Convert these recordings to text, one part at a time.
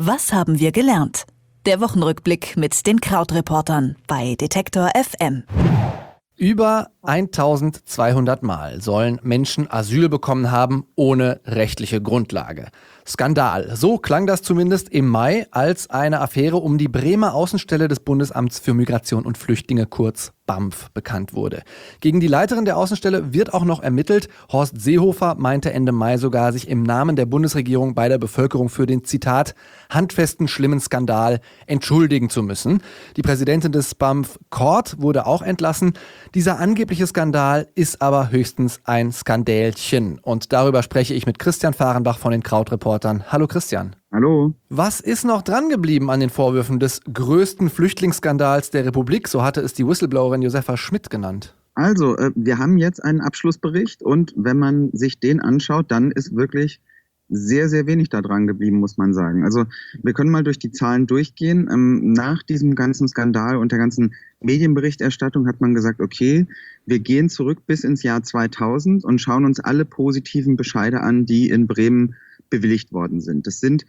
Was haben wir gelernt? Der Wochenrückblick mit den Krautreportern bei Detektor FM. Über 1200 Mal sollen Menschen Asyl bekommen haben ohne rechtliche Grundlage. Skandal. So klang das zumindest im Mai, als eine Affäre um die Bremer Außenstelle des Bundesamts für Migration und Flüchtlinge, kurz BAMF, bekannt wurde. Gegen die Leiterin der Außenstelle wird auch noch ermittelt. Horst Seehofer meinte Ende Mai sogar, sich im Namen der Bundesregierung bei der Bevölkerung für den, Zitat, handfesten, schlimmen Skandal entschuldigen zu müssen. Die Präsidentin des BAMF, Kort, wurde auch entlassen. Dieser angebliche Skandal ist aber höchstens ein Skandälchen. Und darüber spreche ich mit Christian Fahrenbach von den Krautreportern. Hallo Christian. Hallo. Was ist noch dran geblieben an den Vorwürfen des größten Flüchtlingsskandals der Republik? So hatte es die Whistleblowerin Josefa Schmidt genannt. Also, wir haben jetzt einen Abschlussbericht und wenn man sich den anschaut, dann ist wirklich sehr, sehr wenig da dran geblieben, muss man sagen. Also wir können mal durch die Zahlen durchgehen. Nach diesem ganzen Skandal und der ganzen Medienberichterstattung hat man gesagt, okay, wir gehen zurück bis ins Jahr 2000 und schauen uns alle positiven Bescheide an, die in Bremen bewilligt worden sind. Das sind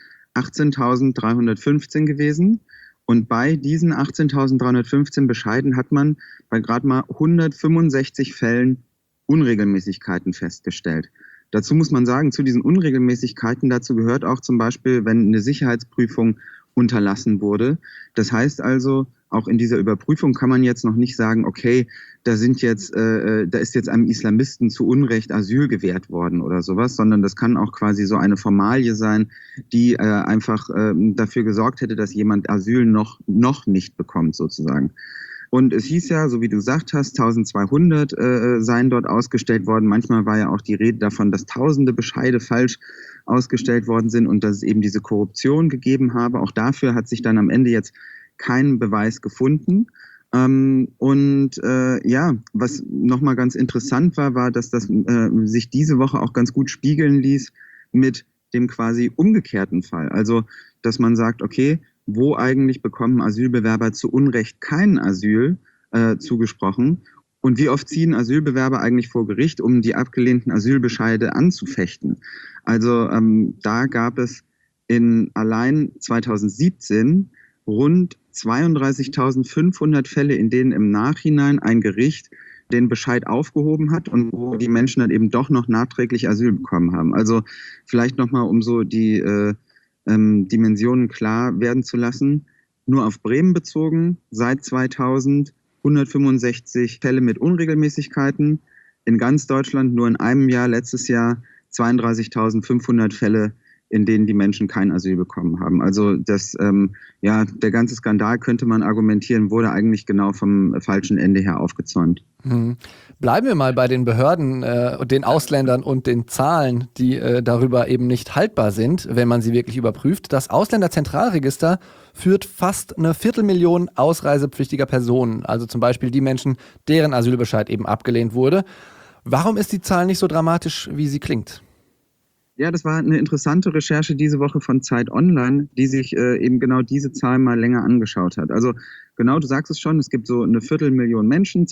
18.315 gewesen. Und bei diesen 18.315 Bescheiden hat man bei gerade mal 165 Fällen Unregelmäßigkeiten festgestellt. Dazu muss man sagen, zu diesen Unregelmäßigkeiten, dazu gehört auch zum Beispiel, wenn eine Sicherheitsprüfung unterlassen wurde. Das heißt also, auch in dieser Überprüfung kann man jetzt noch nicht sagen, okay, da ist jetzt einem Islamisten zu Unrecht Asyl gewährt worden oder sowas, sondern das kann auch quasi so eine Formalie sein, die einfach dafür gesorgt hätte, dass jemand Asyl noch nicht bekommt sozusagen. Und es hieß ja, so wie du gesagt hast, 1200 seien dort ausgestellt worden. Manchmal war ja auch die Rede davon, dass tausende Bescheide falsch ausgestellt worden sind und dass es eben diese Korruption gegeben habe. Auch dafür hat sich dann am Ende jetzt kein Beweis gefunden. Was nochmal ganz interessant war, dass das sich diese Woche auch ganz gut spiegeln ließ mit dem quasi umgekehrten Fall. Also, dass man sagt, okay, wo eigentlich bekommen Asylbewerber zu Unrecht kein Asyl zugesprochen? Und wie oft ziehen Asylbewerber eigentlich vor Gericht, um die abgelehnten Asylbescheide anzufechten? Also da gab es in allein 2017 rund 32.500 Fälle, in denen im Nachhinein ein Gericht den Bescheid aufgehoben hat und wo die Menschen dann eben doch noch nachträglich Asyl bekommen haben. Also vielleicht nochmal, um so die Dimensionen klar werden zu lassen. Nur auf Bremen bezogen, seit 2000 165 Fälle mit Unregelmäßigkeiten. In ganz Deutschland nur in einem Jahr, letztes Jahr, 32.500 Fälle, in denen die Menschen kein Asyl bekommen haben. Also der ganze Skandal, könnte man argumentieren, wurde eigentlich genau vom falschen Ende her aufgezäumt. Bleiben wir mal bei den Behörden, den Ausländern und den Zahlen, die darüber eben nicht haltbar sind, wenn man sie wirklich überprüft. Das Ausländerzentralregister führt fast 250.000 ausreisepflichtiger Personen, also zum Beispiel die Menschen, deren Asylbescheid eben abgelehnt wurde. Warum ist die Zahl nicht so dramatisch, wie sie klingt? Ja, das war eine interessante Recherche diese Woche von Zeit Online, die sich eben genau diese Zahl mal länger angeschaut hat. Also genau, du sagst es schon, es gibt so 250.000 Menschen,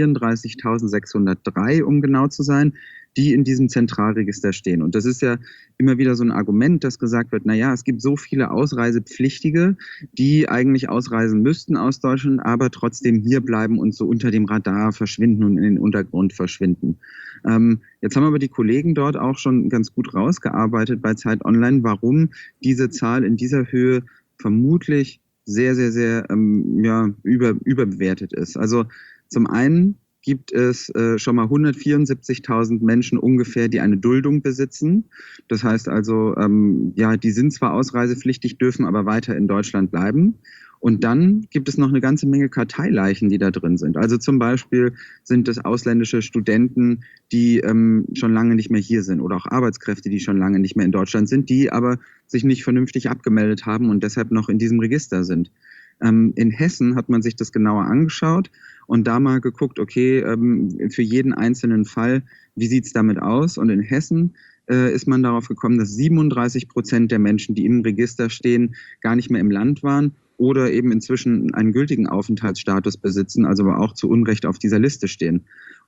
234.603, um genau zu sein, die in diesem Zentralregister stehen. Und das ist ja immer wieder so ein Argument, dass gesagt wird, naja, es gibt so viele Ausreisepflichtige, die eigentlich ausreisen müssten aus Deutschland, aber trotzdem hier bleiben und so unter dem Radar verschwinden und in den Untergrund verschwinden. Jetzt haben aber die Kollegen dort auch schon ganz gut rausgearbeitet bei Zeit Online, warum diese Zahl in dieser Höhe vermutlich sehr, sehr, sehr überbewertet ist. Also zum einen gibt es schon mal 174.000 Menschen ungefähr, die eine Duldung besitzen. Das heißt also, die sind zwar ausreisepflichtig, dürfen aber weiter in Deutschland bleiben. Und dann gibt es noch eine ganze Menge Karteileichen, die da drin sind. Also zum Beispiel sind es ausländische Studenten, die schon lange nicht mehr hier sind oder auch Arbeitskräfte, die schon lange nicht mehr in Deutschland sind, die aber sich nicht vernünftig abgemeldet haben und deshalb noch in diesem Register sind. In Hessen hat man sich das genauer angeschaut und da mal geguckt, okay, für jeden einzelnen Fall, wie sieht's damit aus? Und in Hessen ist man darauf gekommen, dass 37% der Menschen, die im Register stehen, gar nicht mehr im Land waren oder eben inzwischen einen gültigen Aufenthaltsstatus besitzen, also aber auch zu Unrecht auf dieser Liste stehen.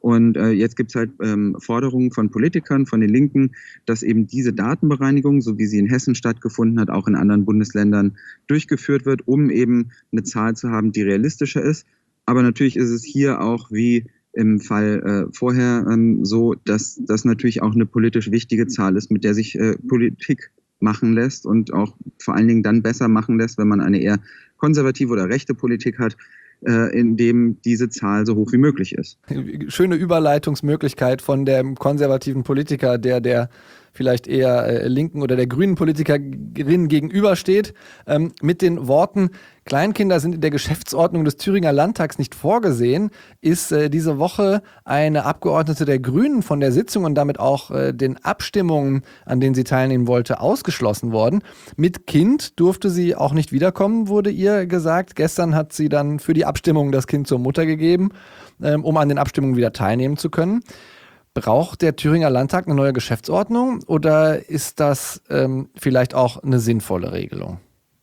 Und jetzt gibt es halt Forderungen von Politikern, von den Linken, dass eben diese Datenbereinigung, so wie sie in Hessen stattgefunden hat, auch in anderen Bundesländern durchgeführt wird, um eben eine Zahl zu haben, die realistischer ist. Aber natürlich ist es hier auch wie im Fall vorher so, dass das natürlich auch eine politisch wichtige Zahl ist, mit der sich Politik machen lässt und auch vor allen Dingen dann besser machen lässt, wenn man eine eher konservative oder rechte Politik hat, in dem diese Zahl so hoch wie möglich ist. Schöne Überleitungsmöglichkeit von dem konservativen Politiker, der vielleicht eher linken oder der grünen Politikerin gegenübersteht, mit den Worten: Kleinkinder sind in der Geschäftsordnung des Thüringer Landtags nicht vorgesehen, ist diese Woche eine Abgeordnete der Grünen von der Sitzung und damit auch den Abstimmungen, an denen sie teilnehmen wollte, ausgeschlossen worden. Mit Kind durfte sie auch nicht wiederkommen, wurde ihr gesagt. Gestern hat sie dann für die Abstimmung das Kind zur Mutter gegeben, um an den Abstimmungen wieder teilnehmen zu können. Braucht der Thüringer Landtag eine neue Geschäftsordnung oder ist das vielleicht auch eine sinnvolle Regelung?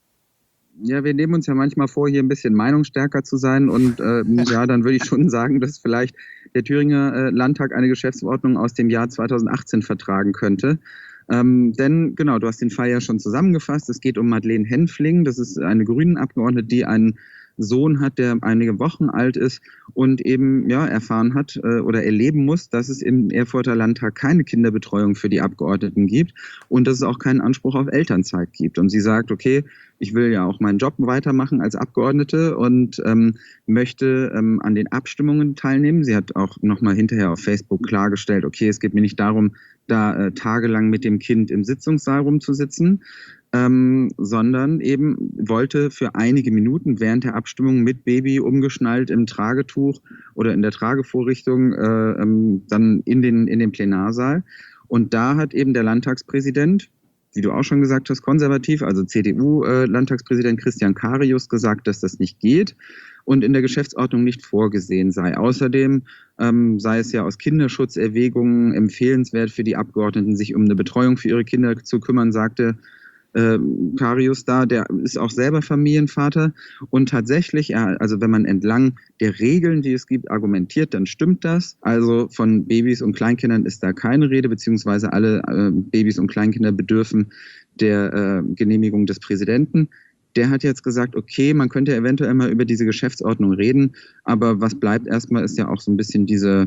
Ja, wir nehmen uns ja manchmal vor, hier ein bisschen meinungsstärker zu sein und ja, dann würde ich schon sagen, dass vielleicht der Thüringer Landtag eine Geschäftsordnung aus dem Jahr 2018 vertragen könnte. Denn genau, du hast den Fall ja schon zusammengefasst. Es geht um Madeleine Henfling. Das ist eine Grünen-Abgeordnete, die einen Sohn hat, der einige Wochen alt ist und eben erfahren hat oder erleben muss, dass es im Erfurter Landtag keine Kinderbetreuung für die Abgeordneten gibt und dass es auch keinen Anspruch auf Elternzeit gibt. Und sie sagt, okay, ich will ja auch meinen Job weitermachen als Abgeordnete und möchte an den Abstimmungen teilnehmen. Sie hat auch nochmal hinterher auf Facebook klargestellt, okay, es geht mir nicht darum, da tagelang mit dem Kind im Sitzungssaal rumzusitzen, sondern eben wollte für einige Minuten während der Abstimmung mit Baby umgeschnallt im Tragetuch oder in der Tragevorrichtung dann in den Plenarsaal. Und da hat eben der Landtagspräsident, wie du auch schon gesagt hast, konservativ, also CDU-Landtagspräsident Christian Carius, gesagt, dass das nicht geht und in der Geschäftsordnung nicht vorgesehen sei. Außerdem sei es ja aus Kinderschutzerwägungen empfehlenswert für die Abgeordneten, sich um eine Betreuung für ihre Kinder zu kümmern, sagte Carius da, der ist auch selber Familienvater und tatsächlich, also wenn man entlang der Regeln, die es gibt, argumentiert, dann stimmt das. Also von Babys und Kleinkindern ist da keine Rede, beziehungsweise alle Babys und Kleinkinder bedürfen der Genehmigung des Präsidenten. Der hat jetzt gesagt, okay, man könnte eventuell mal über diese Geschäftsordnung reden, aber was bleibt erstmal ist ja auch so ein bisschen diese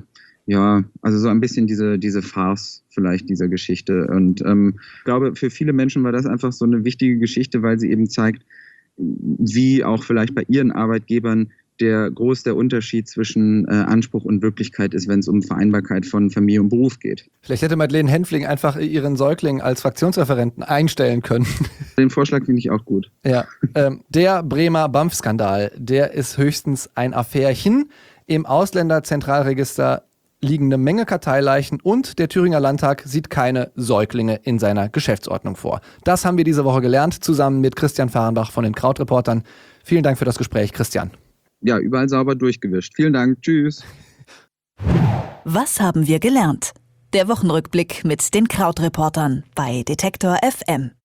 Farce vielleicht dieser Geschichte. Und ich glaube, für viele Menschen war das einfach so eine wichtige Geschichte, weil sie eben zeigt, wie auch vielleicht bei ihren Arbeitgebern der Unterschied zwischen Anspruch und Wirklichkeit ist, wenn es um Vereinbarkeit von Familie und Beruf geht. Vielleicht hätte Madeleine Henfling einfach ihren Säugling als Fraktionsreferenten einstellen können. Den Vorschlag finde ich auch gut. Ja, der Bremer BAMF-Skandal, der ist höchstens ein Affärchen. Im Ausländerzentralregister liegen eine Menge Karteileichen und der Thüringer Landtag sieht keine Säuglinge in seiner Geschäftsordnung vor. Das haben wir diese Woche gelernt, zusammen mit Christian Fahrenbach von den Krautreportern. Vielen Dank für das Gespräch, Christian. Ja, überall sauber durchgewischt. Vielen Dank. Tschüss. Was haben wir gelernt? Der Wochenrückblick mit den Krautreportern bei Detektor FM.